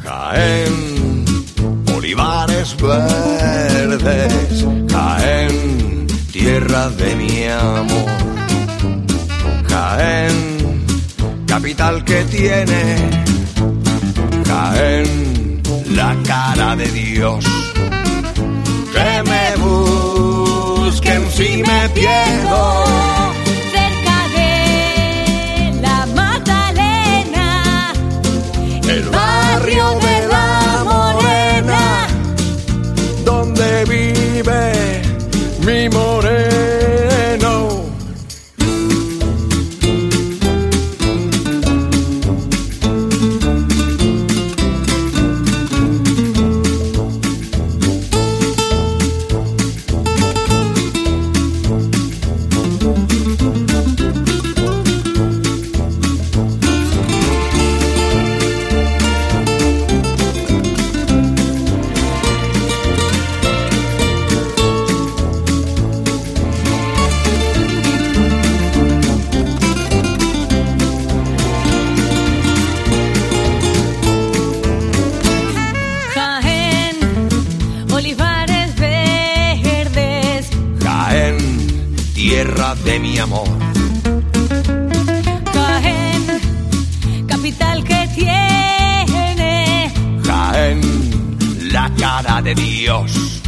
Jaén, olivares verdes, Jaén, tierra de mi amor. Jaén, capital que tiene, Jaén, la cara de Dios. Que me busquen si me pierdo. Cerca de la Magdalena, El barrio de la Morena, donde vive mi moreno. Jaén, olivares verdes, Jaén, tierra de mi amor. Jaén, capital que tiene, Jaén, la cara de Dios.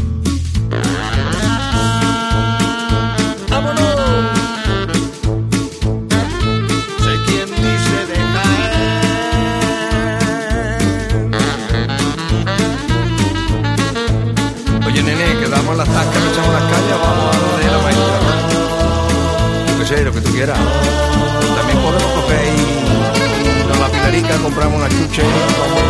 ¡Vámonos! Sé quién dice de Jaén. Oye, nene, que damos las tascas, que echamos las cañas, vamos a lo de la maestra. Yo qué sé, lo que tú quieras. También podemos coger y nos la pilarica, compramos una chuche, vamos